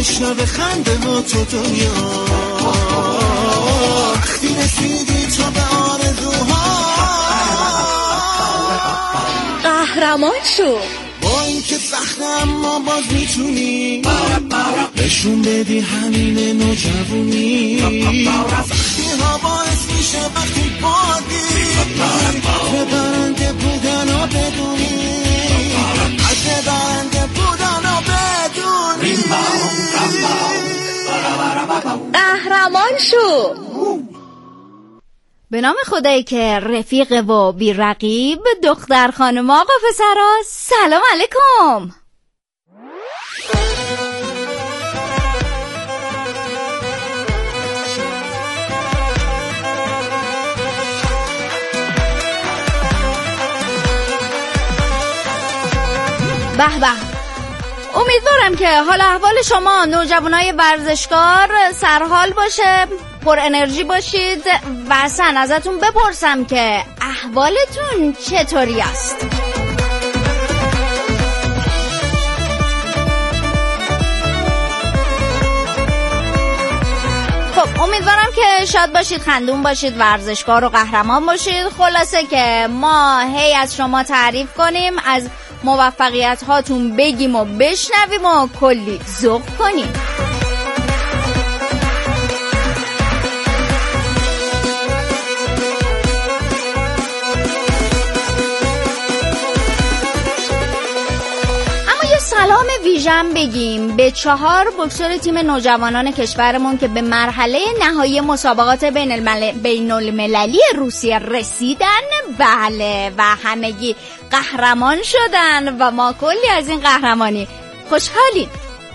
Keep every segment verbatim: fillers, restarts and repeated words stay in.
میشنوه خنده ها تو دنیا، وقتی رسیدی تو به آرزوها. قهرمان شو. با این که سخته اما باز میتونی نشون بدی همین نوجوونی. سختی ها باعث میشه وقتی بادی به برنده بودن ها بدونی، از برنده بودن ها بدونی. قهرمان شو. به نام خدایی که رفیق و بی رقیب، دختر خانم آقا پسرا، سلام علیکم. به به، امیدوارم که حال احوال شما نوجوانای ورزشکار سرحال باشه، پر انرژی باشید و اصلا ازتون بپرسم که احوالتون چطوری است؟ خب امیدوارم که شاد باشید، خندون باشید، ورزشکار و قهرمان باشید. خلاصه که ما هی از شما تعریف کنیم، از موفقیت هاتون بگیم و بشنویم و کلی ذوق کنیم. سلام ویژن بگیم به چهار بوکسور تیم نوجوانان کشورمون که به مرحله نهایی مسابقات بین, المل... بین المللی روسیه رسیدن. بله، و همگی قهرمان شدن و ما کلی از این قهرمانی خوشحالیم.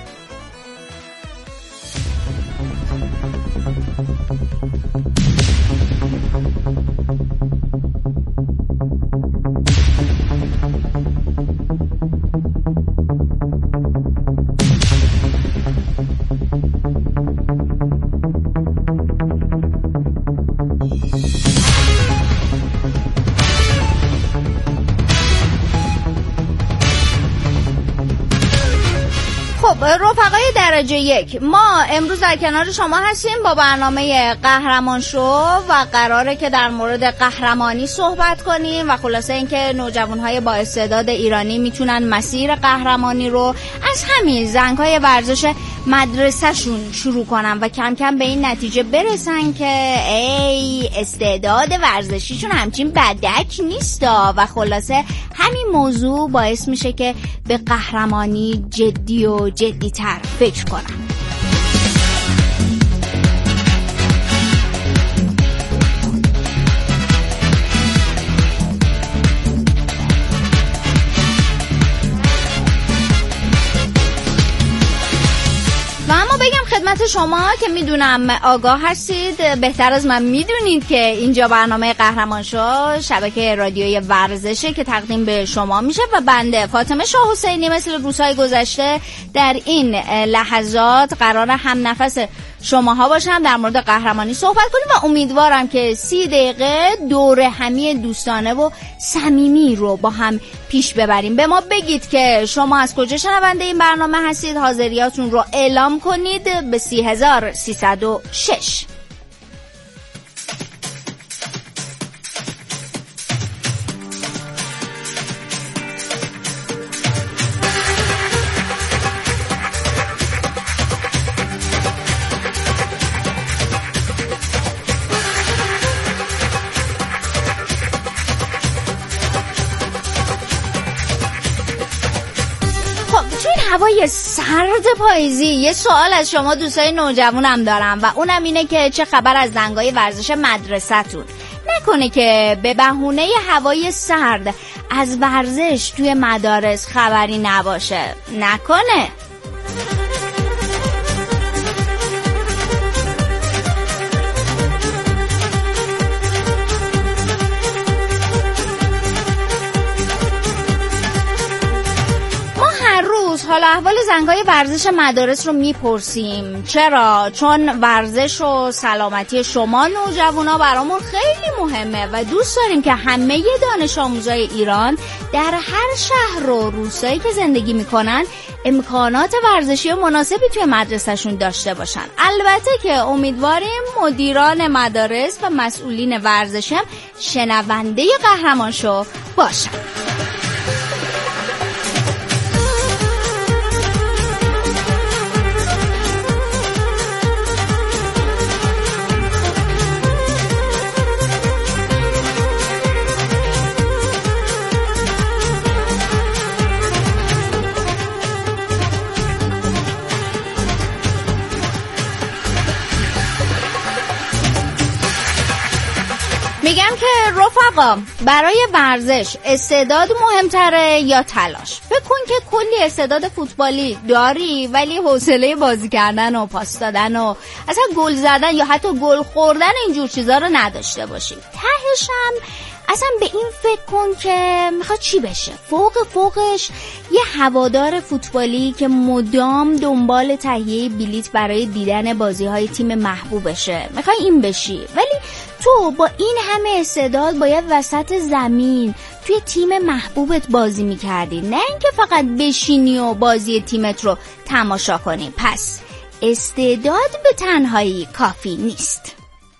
رفقای درجه یک، ما امروز در کنار شما هستیم با برنامه قهرمان شو و قراره که در مورد قهرمانی صحبت کنیم و خلاصه اینکه نوجوانهای با استعداد ایرانی میتونن مسیر قهرمانی رو از همین زنگ‌های ورزش مدرسه‌شون شروع کنن و کم کم به این نتیجه برسن که ای استعداد ورزشیشون همچین بدک نیستا و خلاصه همین موضوع باعث میشه که به قهرمانی جدی و جدی تر فکر کنن. خدمت شما که میدونم آگاه هستید، بهتر از من میدونید که اینجا برنامه قهرمان شو شبکه رادیوی ورزشه که تقدیم به شما میشه و بنده فاطمه شاه حسینی مثل روزهای گذشته در این لحظات قرار هم نفس شماها باشم، در مورد قهرمانی صحبت کنیم و امیدوارم که سی دقیقه دور همی دوستانه و صمیمی رو با هم پیش ببریم. به ما بگید که شما از کجا شنونده این برنامه هستید، حاضریاتون رو اعلام کنید به سی هزار و سیصد و شش. هوای سرد پاییزی یه سوال از شما دوستای نوجوانم دارم و اونم اینه که چه خبر از زنگای ورزش مدرسه‌تون؟ نکنه که به بهونه هوای سرد از ورزش توی مدارس خبری نباشه، نکنه؟ حالا احوال زنگای ورزش مدارس رو میپرسیم. چرا؟ چون ورزش و سلامتی شما نوجوانا برامون خیلی مهمه و دوست داریم که همه دانش آموزای ایران در هر شهر و روستایی که زندگی میکنن امکانات ورزشی مناسبی توی مدرسهشون داشته باشن. البته که امیدواریم مدیران مدارس و مسئولین ورزشی هم شنونده قهرمان شو باشن. میگم که رفقا، برای ورزش استعداد مهمتره یا تلاش؟ فکر کن که کلی استعداد فوتبالی داری ولی حوصله بازی کردن و پاس دادن و اصلا گل زدن یا حتی گل خوردن اینجور چیزا رو نداشته باشی. تهش هم اصلا به این فکر کن که میخواد چی بشه. فوق فوقش یه هوادار فوتبالی که مدام دنبال تهیه بلیت برای دیدن بازی‌های تیم محبوبشه. میخوای این بشی، ولی تو با این همه استعداد باید وسط زمین توی تیم محبوبت بازی میکردی، نه اینکه فقط بشینی و بازی تیمت رو تماشا کنی. پس استعداد به تنهایی کافی نیست.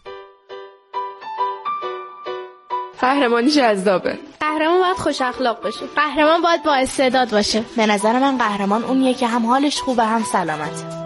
قهرمانی جذابه. قهرمان باید خوش اخلاق باشه. قهرمان باید با استعداد باشه. به نظر من قهرمان اونیه که هم حالش خوبه هم سلامته.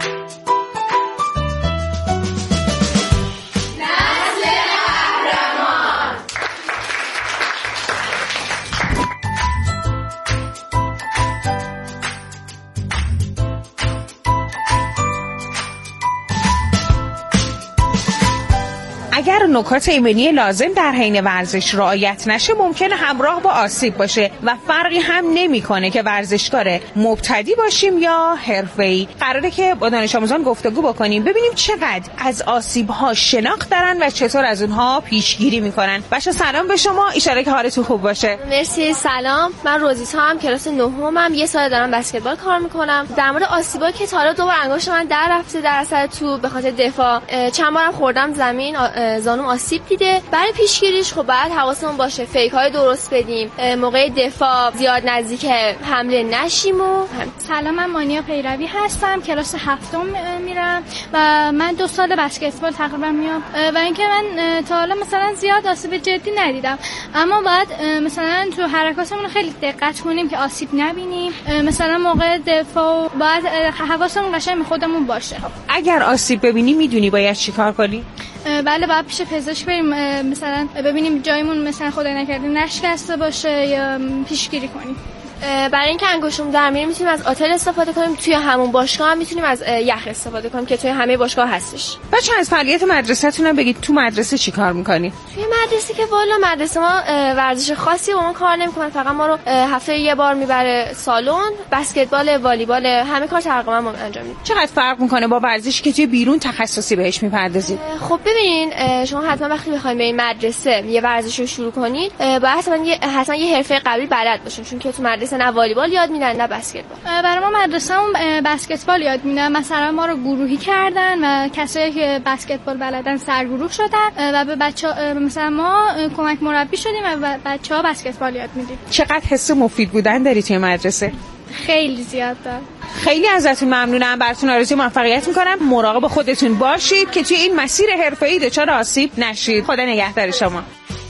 اگر نکات ایمنی لازم در حین ورزش رعایت نشه ممکنه همراه با آسیب باشه و فرقی هم نمیکنه که ورزشکار مبتدی باشیم یا حرفه‌ای. قراره که با دانش آموزان گفتگو بکنیم ببینیم چقدر از آسیب‌ها شناخت دارن و چطور از اونها پیشگیری میکنن. بچه‌ها سلام به شما، ان شاءالله که حالتون خوب باشه. مرسی. سلام، من روزیتا هم کلاس نهمم، یه سال دارم بسکتبال کار میکنم. در مورد آسیبا که تا حالا دوبار انگشت من در رفته در اثر تو به خاطر دفاع، چند بارم خوردم زمین، زانوم آسیب دیده. برای پیشگیریش خب باید حواسمون باشه فیک های درست بدیم، موقع دفاع زیاد نزدیک حمله نشیم. و سلام، من مانیا پیروی هستم، کلاس هفتم میرم و من دو سال بسکتبال تقریبا میام و اینکه من تا حالا مثلا زیاد آسیب جدی ندیدم، اما باید مثلا تو حرکاتمون خیلی دقت کنیم که آسیب نبینیم. مثلا موقع دفاع باید حواسمون قشنگ به خودمون باشه. اگر آسیب ببینی میدونی باید چیکار کنی؟ بله، باید پیش پزشک بریم، مثلا ببینیم جایمون مثلا خدای نکرده نشکسته باشه یا پیشگیری کنیم. برای اینکه انگشتمون در میره میتونیم از آتل استفاده کنیم، توی همون باشگاه هم میتونیم از یخ استفاده کنیم که توی همه باشگاه هستش. بچه از فعالیت مدرسه‌تون هم بگید، تو مدرسه چی کار میکنی؟ توی مدرسه که والا مدرسه ما ورزش خاصی با ما کار نمیکنه، فقط ما رو هفته یه بار میبره سالن، بسکتبال، والیبال، همه کار تقریبا ما انجام میدیم. چقدر فرق میکنه با ورزشی که توی بیرون تخصصی بهش میپردازید؟ خب ببینین، شما حتما وقتی بخواید برید مدرسه یه ورزش رو شروع کنید باید حتما یه حتما یه حرفه قبلی بلد باشین، چون که تو مدرسه نه والیبال یاد میدن نه بسکتبال. برای ما مدرسه‌مون بسکتبال یاد میدن، مثلا ما رو گروهی کردن و کسایی که بسکتبال بلدن سرگروه شدن و به بچه‌ها مثلا ما کمک مربی شدیم و بچه‌ها بسکتبال یاد میدیم. چقدر حس مفید بودن داری توی مدرسه؟ خیلی زیاد دارم. خیلی ازتون ممنونم، براتون آرزوی موفقیت میکنم. مراقب خودتون باشید که توی این مسیر حرفه‌ای دچار آسیب نشید. خدا نگهدار شما.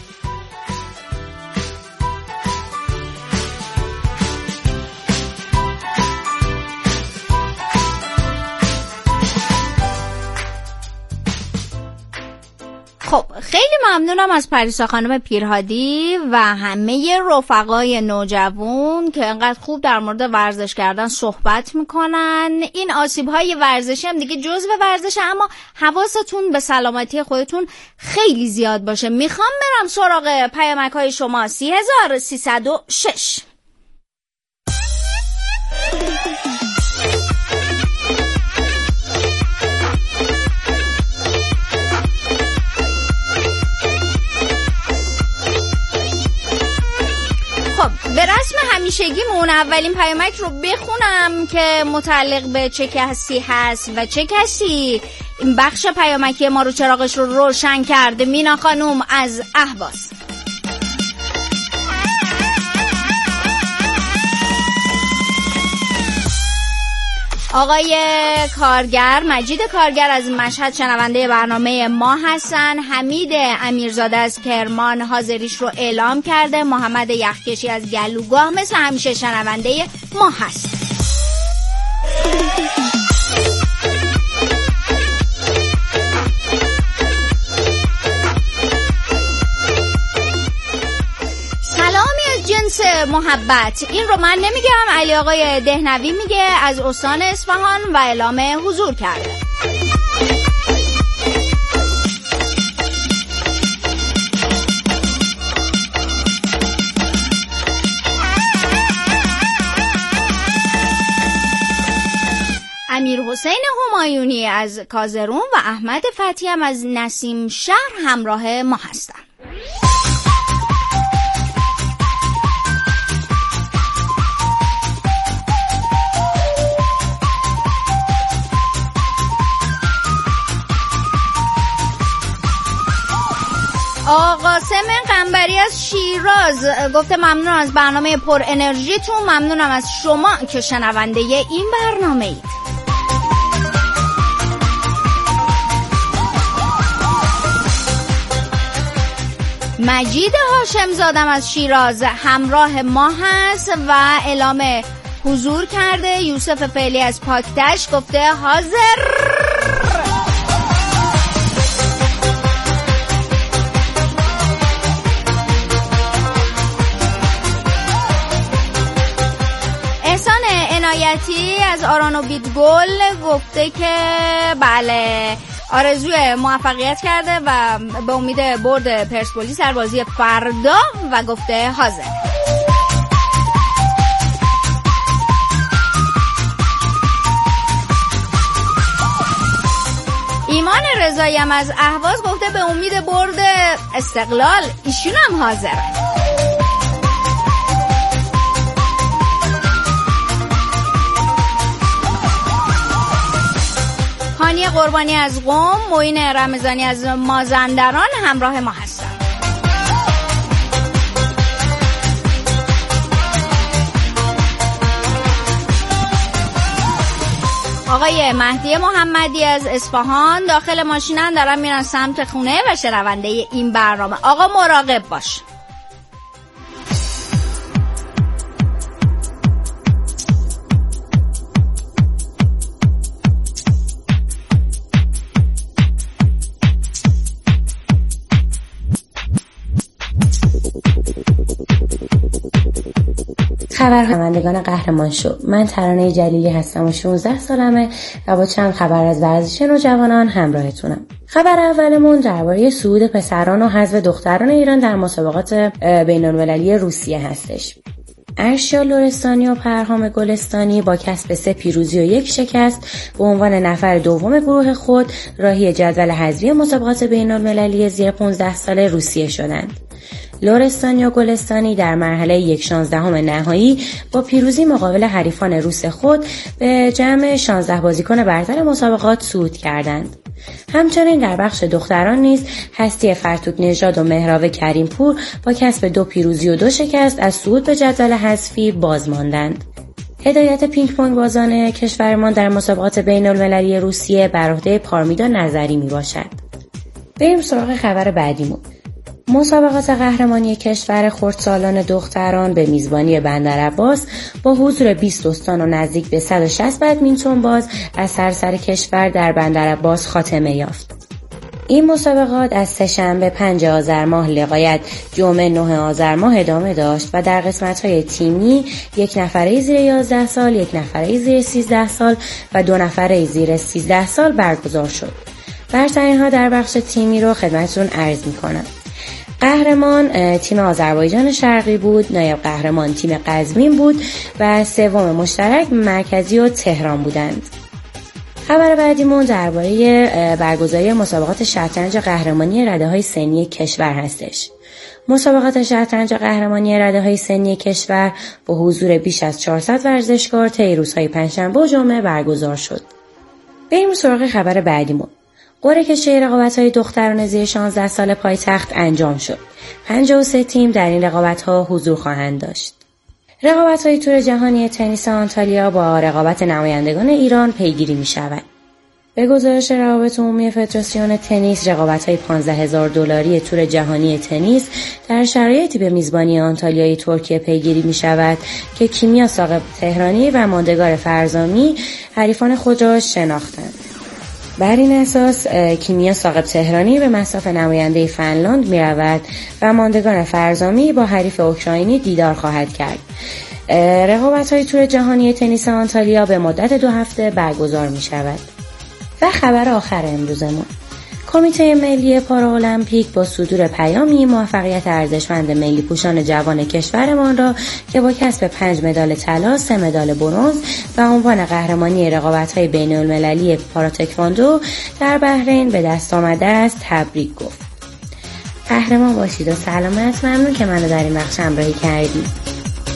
خب خیلی ممنونم از پریسا خانم پیرهادی و همه رفقای نوجوان که انقدر خوب در مورد ورزش کردن صحبت میکنن. این آسیب‌های ورزشی هم دیگه جزء ورزشه، اما حواستون به سلامتی خودتون خیلی زیاد باشه. میخوام برم سراغ پیامک‌های شما. سی هزار و سیصد و شش. خب به رسم همیشگی همیشگیمون اولین پیامک رو بخونم که متعلق به چه کسی هست و چه کسی این بخش پیامکی ما رو چراغش رو روشن کرده. مینا خانوم از اهواز. آقای کارگر، مجید کارگر از مشهد شنونده برنامه ما هستن. حمید امیرزاده از کرمان حاضریش رو اعلام کرده. محمد یخکشی از گلوگاه مثل همیشه شنونده ما هست. جنس محبت، این رو من نمیگم، علی آقای دهنوی میگه از استان اصفهان و اعلام حضور کرده. امیر حسین همایونی از کازرون و احمد فتحی هم از نسیم شهر همراه ما هستن. آقاسم قنبری از شیراز گفته ممنون از برنامه پر انرژیتون، ممنونم از شما که شنونده این برنامه اید. مجید هاشم زادم از شیراز همراه ما هست و اعلام حضور کرده. یوسف فعلی از پاکتش گفته حاضر. عنایتی از آرانو بیتگل گفته که بله آرزوی موفقیت کرده و به امید برد پرسپولیس در بازی فردا و گفته حاضر. ایمان رضایی هم از اهواز گفته به امید برد استقلال ایشون هم حاضر. هانی قربانی از قم، معین رمضانی از مازندران همراه ما هستن. آقای مهدی محمدی از اصفهان داخل ماشینن، دارن میرن سمت خونه و شنونده این برنامه. آقا مراقب باش. خبر همندگان قهرمان شو، من ترانه جلیلی هستم و شانزده سالمه و با چند خبر از ورزش نوجوانان همراهتونم. خبر اولمون درباره صعود پسران و حذف دختران ایران در مسابقات بین‌المللی روسیه هستش. ارشیا لرستانی و پرهام گلستانی با کسب سه پیروزی و یک شکست به عنوان نفر دوم گروه خود راهی جدول حذفی مسابقات بین‌المللی زیر پانزده ساله روسیه شدند. لرستانی و گلستانی در مرحله یک شانزدهم نهایی با پیروزی مقابل حریفان روس خود به جمع شانزده بازیکن برتر مسابقات صعود کردند. همچنین در بخش دختران نیز هستی فرتوت نژاد و مهراب کریمپور با کسب دو پیروزی و دو شکست از صعود به جدول حذفی باز ماندند. هدایت پینگ پونگ بازان کشورمان در مسابقات بین المللی روسیه بر عهده پارمیدا نظری می باشد. بریم سراغ خبر بعدیمون. مسابقات قهرمانی کشور خردسالان دختران به میزبانی بندرعباس با حضور بیست استان و نزدیک به صد و شصت بدمینتون باز از سراسر کشور در بندرعباس خاتمه یافت. این مسابقات از سه‌شنبه پنج آذر ماه لغایت جمعه نه آذر ماه ادامه داشت و در قسمت‌های تیمی یک نفره زیر یازده سال، یک نفره زیر سیزده سال و دو نفره زیر سیزده سال برگزار شد. برترین‌ها در بخش تیمی رو خدمتتون عرض می‌کنم. قهرمان تیم آذربایجان شرقی بود، نایب قهرمان تیم قزوین بود و سوم مشترک مرکزی و تهران بودند. خبر بعدیمون درباره برگزاری مسابقات شطرنج قهرمانی رده‌های سنی کشور هستش. مسابقات شطرنج قهرمانی رده‌های سنی کشور با حضور بیش از چهارصد ورزشکار طی روزهای پنجشنبه و جمعه برگزار شد. بریم سراغ خبر بعدیمون. قرعه کشی رقابت‌های دختران زیر شانزده سال پایتخت انجام شد. پنجاه و سه تیم در این رقابت‌ها حضور خواهند داشت. رقابت‌های تور جهانی تنیس آنتالیا با رقابت نمایندگان ایران پیگیری می‌شود. به گزارش روابط عمومی فدراسیون تنیس، رقابت‌های پانزده هزار دلاری تور جهانی تنیس در شرایطی به میزبانی آنتالیای ترکیه پیگیری می‌شود که کیمیا ساقب تهرانی و ماندگار فرزامی حریفان خود را شناختند. بر این اساس کیمیا ساقب تهرانی به مصاف نماینده فنلاند می رود و ماندگار فرزامی با حریف اوکراینی دیدار خواهد کرد. رقابت های تور جهانی تنیس آنتالیا به مدت دو هفته برگزار می شود. و خبر آخر امروزمون: کمیته ملی پارالمپیک با صدور پیامی موفقیت ارزشمند ملی پوشان جوان کشورمان را که با کسب پنج مدال طلا، سه مدال برنز و عنوان قهرمانی رقابت‌های بین‌المللی پاراتکواندو در بحرین به دست آمده است تبریک گفت. قهرمان باشید و سلامت. ممنون که منو در این بخش همراهی کردید.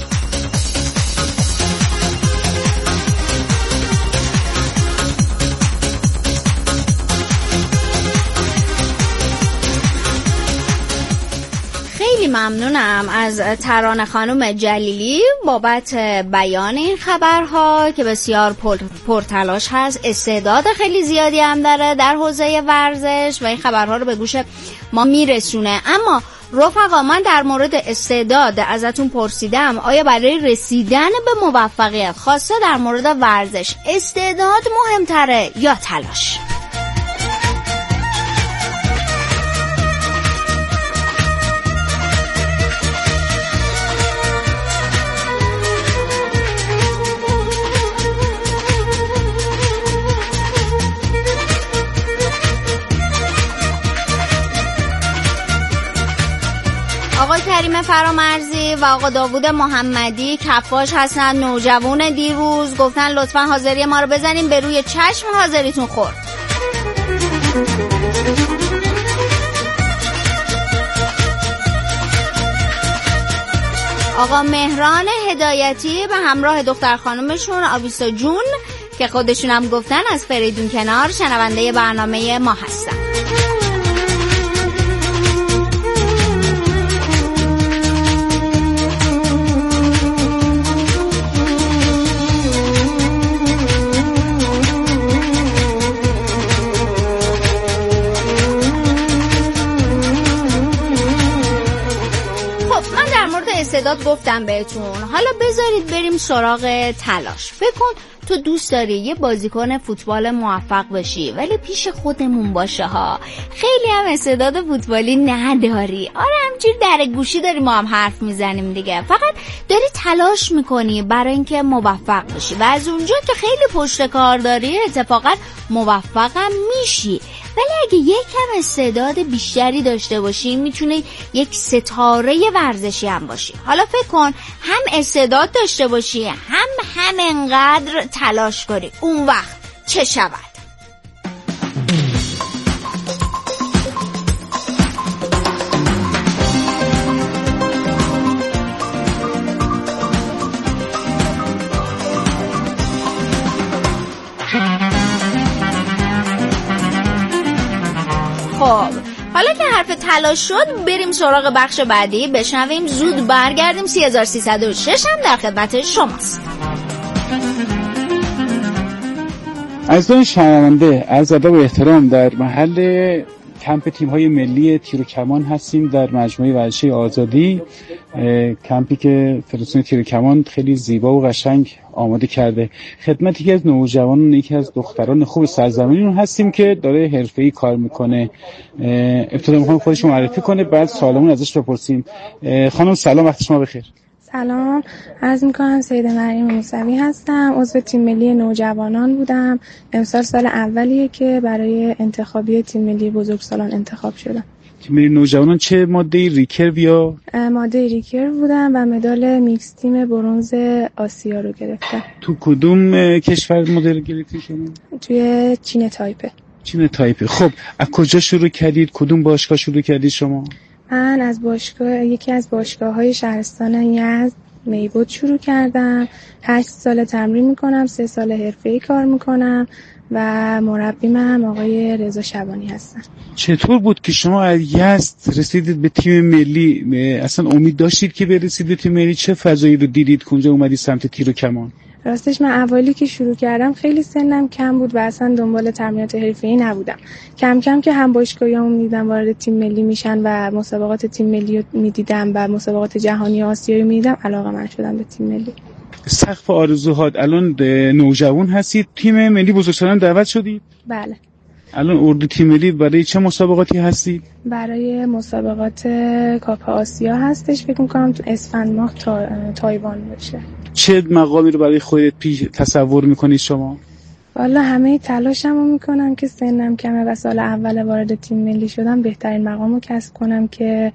خیلی ممنونم از ترانه خانم جلیلی بابت بیان این خبرها که بسیار پرتلاش هست، استعداد خیلی زیادی هم داره در حوزه ورزش و این خبرها رو به گوش ما میرسونه. اما رفقا، من در مورد استعداد ازتون پرسیدم، آیا برای رسیدن به موفقیت خاصه در مورد ورزش استعداد مهمتره یا تلاش؟ آقا کریم فرامرزی و آقا داوود محمدی کفاش هستن، نوجوان دیروز، گفتن لطفا حاضری ما رو بزنیم به روی چشم، حاضریتون خورد. آقا مهران هدایتی به همراه دختر خانومشون آبیسا جون که خودشون هم گفتن از فریدون کنار شنونده برنامه ما هستن. استعداد گفتم بهتون، حالا بذارید بریم سراغ تلاش. فکر کن تو دوست داری یه بازیکن فوتبال موفق بشی ولی پیش خودمون باشه ها، خیلی هم استعداد فوتبالی نداری، آره همجور در گوشی داری ما هم حرف میزنیم دیگه، فقط داری تلاش میکنی برای اینکه موفق بشی و از اونجا که خیلی پشت کار داری اتفاقا موفقم میشی. ولی اگه یک کم استعداد بیشتری داشته باشی میتونی یک ستاره ورزشی هم باشی. حالا فکر کن هم استعداد داشته باشی هم همینقدر تلاش کنی، اون وقت چه شود؟ خب حالا که حرف تلاش شد بریم سراغ بخش بعدی، بشنویم زود برگردیم. سه هزار و سیصد و شش هم در خدمت شماست. عزیزان شنونده، عرض ادب و احترام، در محل کمپ تیم‌های ملی تیر و کمان هستیم در مجموعه ورزشی آزادی، کمپی که فدراسیون تیر و کمان خیلی زیبا و قشنگ آماده کرده. خدمت یکی از نوجوانان، یکی از دختران خوب سرزمینمون هستیم که داره حرفه‌ای کار میکنه. ابتدا میخوام خودش معرفی کنه، بعد سوالمون ازش بپرسیم. خانم سلام، وقت شما بخیر. سلام، عرض میکنم سیده مریم موسوی هستم، عضو تیم ملی نوجوانان بودم. امسال سال اولیه که برای انتخابی تیم ملی بزرگسالان انتخاب شدم. تیم ملی نوجوانان چه ماده ریکرو یا ماده ریکرو بودم و مدال میکس تیم برنز آسیا رو گرفتم. تو کدوم کشور مدال گرفتی شما؟ توی چین تایپه. چین تایپه. خب از کجا شروع کردید؟ کدوم باشگاه شروع کردید شما؟ من از باشگاه یکی از باشگاه‌های شهرستان یزد میبود شروع کردم. هشت سال تمرین میکنم، سه سال حرفه‌ای کار میکنم و مربیم هم آقای رضا شبانی هستن. چطور بود که شما از یزد رسیدید به تیم ملی؟ اصلا امید داشتید که برسید به تیم ملی؟ چه فضایی رو دیدید که اونجا اومدید سمت تیر و کمان؟ راستش من اولی که شروع کردم خیلی سنم کم بود و اصلا دنبال تمرینات حرفه‌ای نبودم. کم کم که هم باشگاهیامون میدیدم وارد تیم ملی میشن و مسابقات تیم ملی رو میدیدم و مسابقات جهانی آسیایی میدیدم، علاقه من شدم به تیم ملی. سقف آرزوهات، الان نوجوان هستید، تیم ملی بزرگسالان دعوت شدید؟ بله. الان اردو تیم ملی برای چه مسابقاتی هستید؟ برای مسابقات کاپ آسیا هستش، فکر می‌کنم تو اسفند ماه تا... تایوان باشه. چه مقامی رو برای خودت پیش تصور میکنید شما؟ والا همه تلاشمو میکنم که سنم کمه و سال اول وارد تیم ملی شدم بهترین مقامو کسب کنم که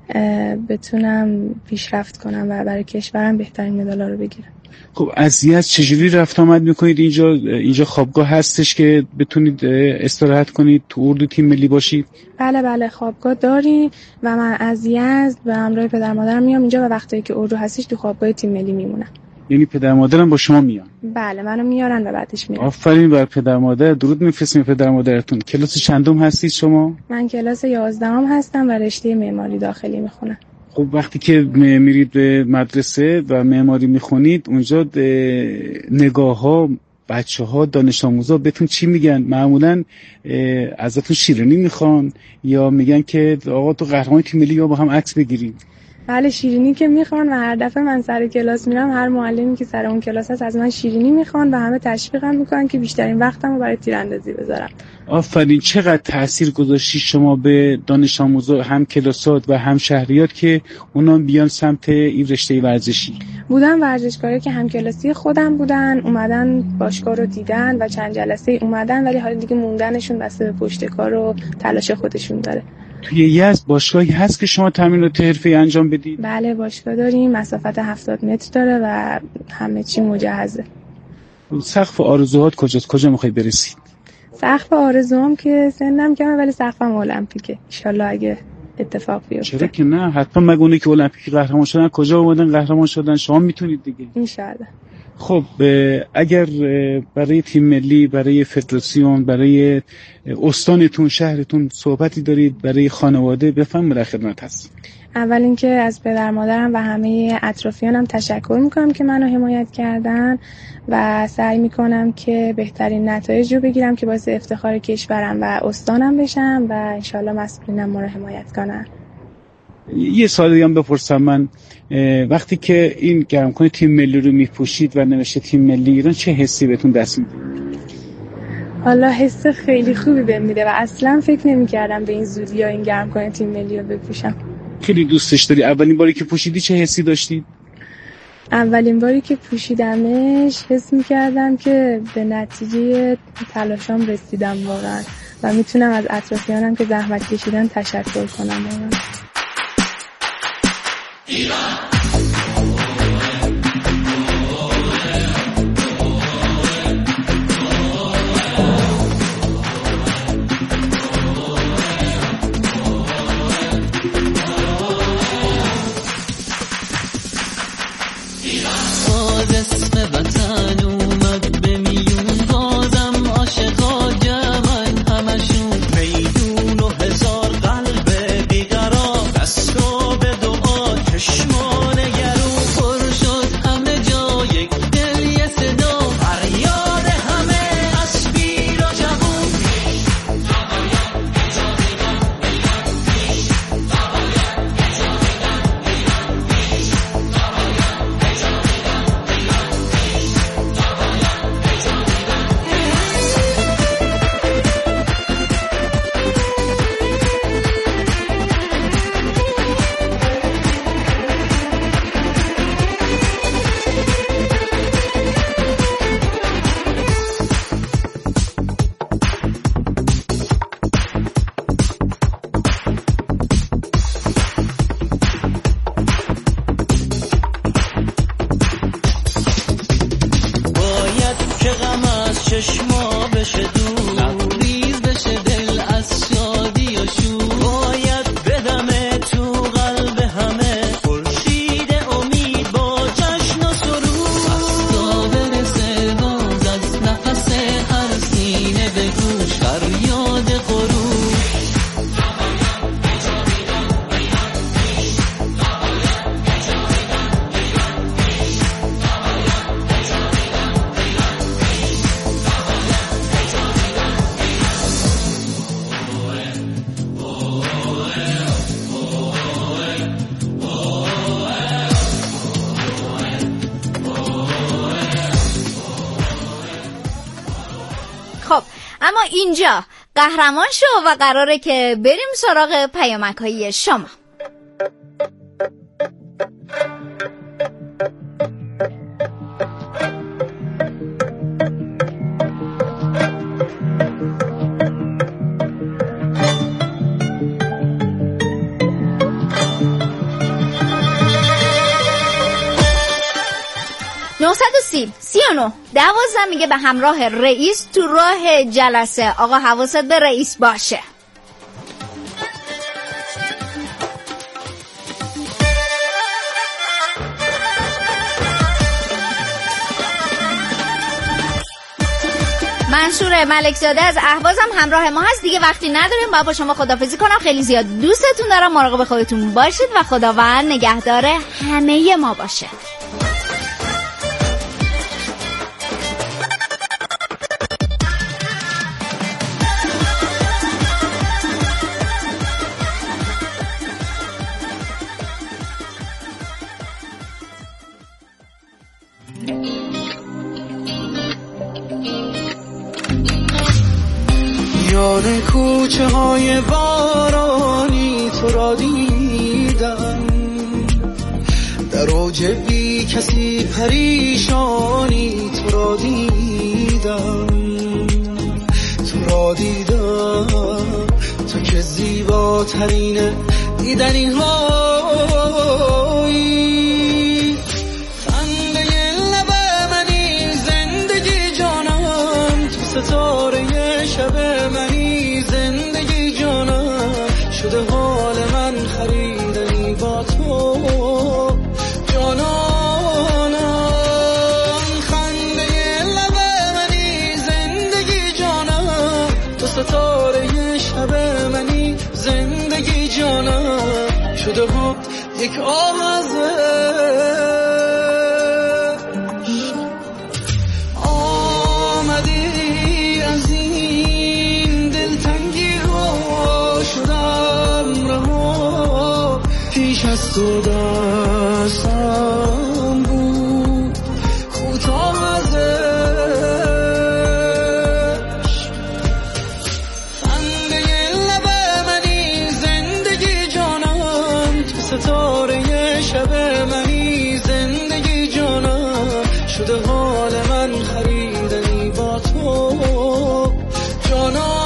بتونم پیشرفت کنم و برای کشورم بهترین مدالا رو بگیرم. خب از یزد چجوری رفت آمد میکنید اینجا؟ اینجا خوابگاه هستش که بتونید استراحت کنید، تو اردو تیم ملی باشید؟ بله بله خوابگاه داریم و من از یزد به همراه پدر مادرم میام اینجا و وقتی که اردو هستش تو خوابگاه تیم ملی میمونم. یعنی پدر مادرم با شما میان؟ بله منو میارن و بعدش میرم. آفرین بر پدر مادر، درود میفرستیم پدر مادرتون. کلاس چندم هستید شما؟ من کلاس یازدهم هستم و رشته معماری داخلی میخونم. خب وقتی که میرید به مدرسه و معماری میخونید اونجا نگاه ها بچه ها دانش آموزا بهتون چی میگن؟ معمولا ازتون شیرینی میخوان یا میگن که آقا تو قهرمان تیم ملی یا با هم عکس بگیریم؟ بله شیرینی که میخوان و هر دفعه من سر کلاس میرم هر معلمی که سر اون کلاس هست از من شیرینی میخوان و همه تشویقم میکنن که بیشترین وقتمو برای تیراندازی بذارم. آفرین. چقدر تأثیر گذاشتی شما به دانش آموزا هم کلاسات و هم شهریات که اونا بیان سمت این رشته ورزشی؟ بودن ورزشکاری که هم کلاسی خودم بودن، اومدن باشگاه رو دیدن و چند جلسه اومدن ولی حالا دیگه موندنشون بسته به پشت کار و تلاش خودشون داره. توی یزد باشگاهی هست که شما تمرینات حرفه‌ای انجام بدید؟ بله باشگاه داریم، مسافت هفتاد متر داره و همه چی مجهزه. سقف آرزوهات کجاست؟ کجا میخوای برسید؟ سقف آرزوام که سنم کمه ولی سقفم المپیکه ان شاء الله اگه اتفاق بیفته. چرا که نه، حتما مگه اونایی که المپیک قهرمان شدن کجا اومدن قهرمان شدن؟ شما میتونید دیگه ان شاء الله. خب اگر برای تیم ملی، برای فدراسیون، برای استانتون، شهرتون صحبتی دارید برای خانواده بفهم در خدمت هست. اول اینکه از پدر مادرم و همه اطرافیانم تشکر میکنم که منو حمایت کردن و سعی میکنم که بهترین نتایج رو بگیرم که باعث افتخار کشورم و استانم بشم و انشالله مسئولینم ما رو حمایت کنن. یه سوالی هم بپرسم من، وقتی که این گرمکن تیم ملی رو میپوشید و نوشته تیم ملی ایران چه حسی بهتون دست میده؟ والا حس خیلی خوبی بهم میده و اصلا فکر نمی‌کردم به این زودی ها این گرمکن تیم ملی رو بپوشم. خیلی دوستش داری؟ اولین باری که پوشیدی چه حسی داشتی؟ اولین باری که پوشیدمش حس می‌کردم که به نتیجه تلاشام رسیدم واقعا و میتونم از اطرافیانم که زحمت کشیدن تشکر کنم واقعا. ایران چشمان خب اما اینجا قهرمان شو و قراره که بریم سراغ پیامک‌های شما. نهصد و سی سی و نه دوازده میگه به همراه رئیس تو راه جلسه. آقا حواست به رئیس باشه. منصور ملکزاده از اهواز هم همراه ما هست. دیگه وقتی نداریم، باید با شما خداحافظی کنم. خیلی زیاد دوستتون دارم. مراقب خودتون باشید و خداوند نگهدار همه ما باشه. یاد کوچه های بارانی تو را دیدم، در اوج بی کسی پریشانی تو را دیدم، تو را دیدم تو که زیباترین دیدنی هایی، خنده لب منی زندگی جانم، تو ستاره شب منی زندگی جانم، شده حال من خریدنی با تو جانانم، خنده لب منی زندگی جانم، تو ستاره شب منی زندگی جانم، شده ها یک آوازه تو دستم بود کوتاه ازش، خنده لب منی زندگی جانم، تو ستاره شب منی زندگی جانم، شده حال من خریدنی با تو جانم،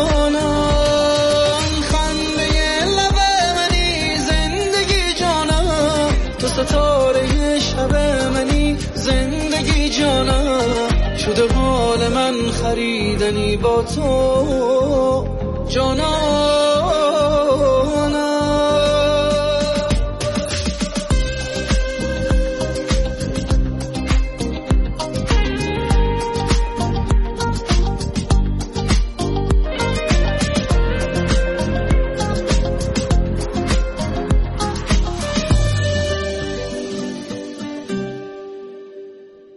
ستاره شب منی زندگی جانم، شده حال من خریدنی با تو جانم.